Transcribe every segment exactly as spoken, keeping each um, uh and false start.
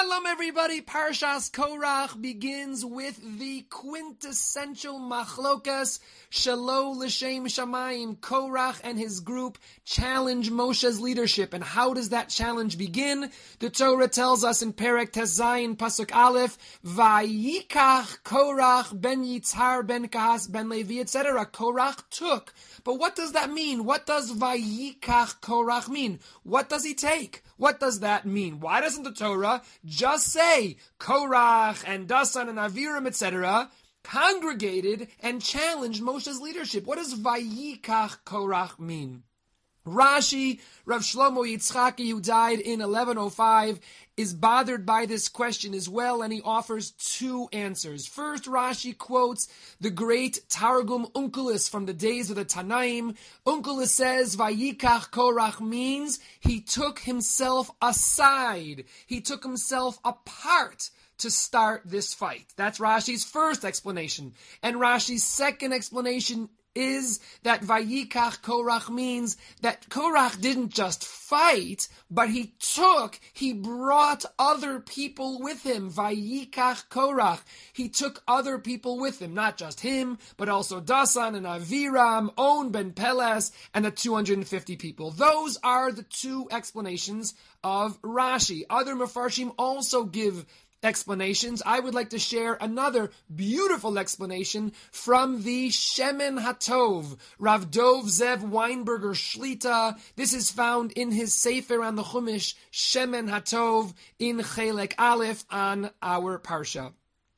Shalom everybody, Parshas Korach begins with the quintessential machlokas, Shelo L'Shem Shamayim. Korach and his group challenge Moshe's leadership. And how does that challenge begin? The Torah tells us in Perek Tezayin Pasuk Aleph, Vayikach Korach ben Yitzhar ben Kahas ben Levi, et cetera. Korach took. But what does that mean? What does Vayikach Korach mean? What does he take? What does that mean? Why doesn't the Torah just say Korach and Dasan and Aviram, et cetera, congregated and challenged Moshe's leadership? What does Vayikach Korach mean? Rashi, Rav Shlomo Yitzchaki, who died in eleven oh five, is bothered by this question as well, and he offers two answers. First, Rashi quotes the great Targum Onkelos from the days of the Tanaim. Onkelos says, Vayikach Korach means he took himself aside. He took himself apart to start this fight. That's Rashi's first explanation. And Rashi's second explanation is that Vayikach Korach means that Korach didn't just fight, but he took, he brought other people with him. Vayikach Korach. He took other people with him, not just him, but also Dasan and Aviram, On ben Peles, and the two hundred fifty people. Those are the two explanations of Rashi. Other Mefarshim also give explanations. I would like to share another beautiful explanation from the Shemen HaTov, Rav Dov Zev Weinberger Shlita. This is found in his Sefer on the Chumash, Shemen HaTov, in Chelek Aleph on our Parsha.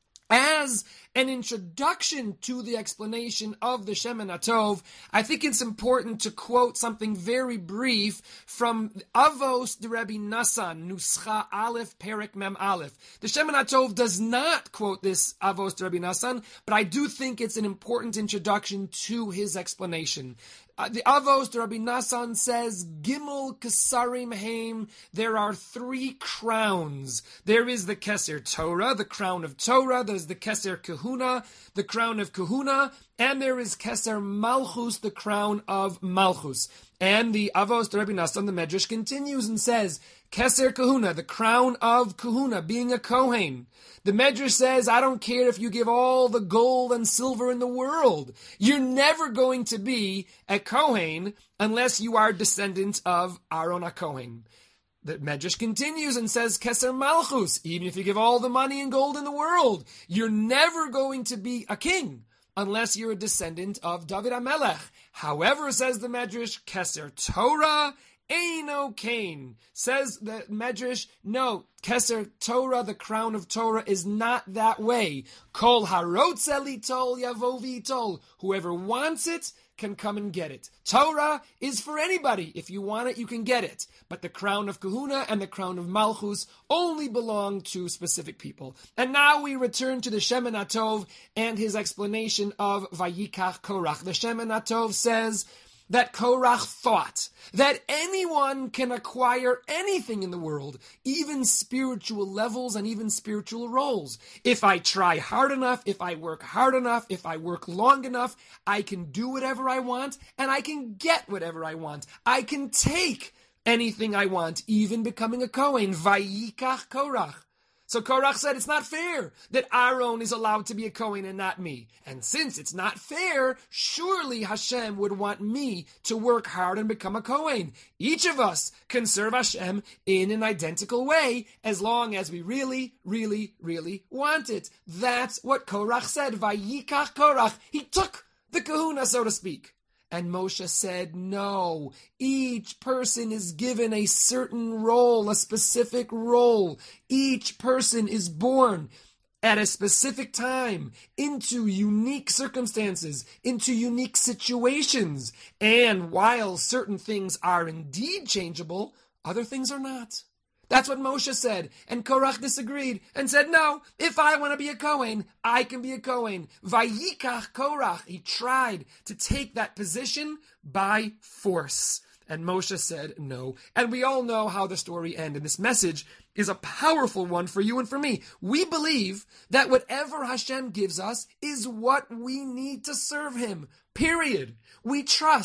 As an introduction to the explanation of the Shemen HaTov, I think it's important to quote something very brief from Avos de Rabbi Nassan, Nuscha Aleph, Perek Mem Aleph. The Shemen HaTov does not quote this Avos de Rabbi Nassan, but I do think it's an important introduction to his explanation. Uh, the Avos de Rabbi Nassan says, Gimel Kesarim Heim, there are three crowns. There is the Keser Torah, the crown of Torah. There's the Keser Kahuna, the crown of Kahuna. And there is Keser Malchus, the crown of Malchus. And the Avos de Rabbi Nassan, the Medrash, continues and says, Keser Kahuna, the crown of Kahuna, being a Kohen. The Medrash says, I don't care if you give all the gold and silver in the world. You're never going to be a Kohen unless you are descendant of Aaron HaKohen. The Medrash continues and says, Keser Malchus, even if you give all the money and gold in the world, you're never going to be a king unless you're a descendant of David HaMelech. However, says the Medrash, Keser Torah, Eino Kain. Says the Medrash, no, Keser Torah, the crown of Torah, is not that way. Kol harotze litol yavo v'itol. Whoever wants it can come and get it. Torah is for anybody. If you want it, you can get it. But the crown of Kahuna and the crown of Malchus only belong to specific people. And now we return to the Shemen HaTov and his explanation of Vayikach Korach. The Shemen HaTov says that Korach thought that anyone can acquire anything in the world, even spiritual levels and even spiritual roles. If I try hard enough, if I work hard enough, if I work long enough, I can do whatever I want and I can get whatever I want. I can take anything I want, even becoming a Kohen. Vayikach Korach. So Korach said, it's not fair that Aaron is allowed to be a Kohen and not me. And since it's not fair, surely Hashem would want me to work hard and become a Kohen. Each of us can serve Hashem in an identical way as long as we really, really, really want it. That's what Korach said. Vayikach Korach. He took the kahuna, so to speak. And Moshe said, no, each person is given a certain role, a specific role. Each person is born at a specific time, into unique circumstances, into unique situations. And while certain things are indeed changeable, other things are not. That's what Moshe said. And Korach disagreed and said, no, if I want to be a Kohen, I can be a Kohen. Vayikach Korach. He tried to take that position by force. And Moshe said no. And we all know how the story ended. This message is a powerful one for you and for me. We believe that whatever Hashem gives us is what we need to serve Him. Period. We trust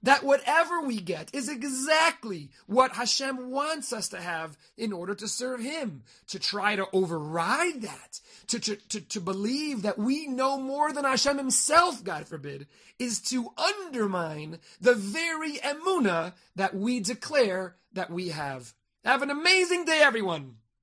that whatever we get is exactly what Hashem wants us to have in order to serve Him. To try to override that, to, to, to, to believe that we know more than Hashem Himself, God forbid, is to undermine the very emunah that we declare that we have. Have an amazing day, everyone!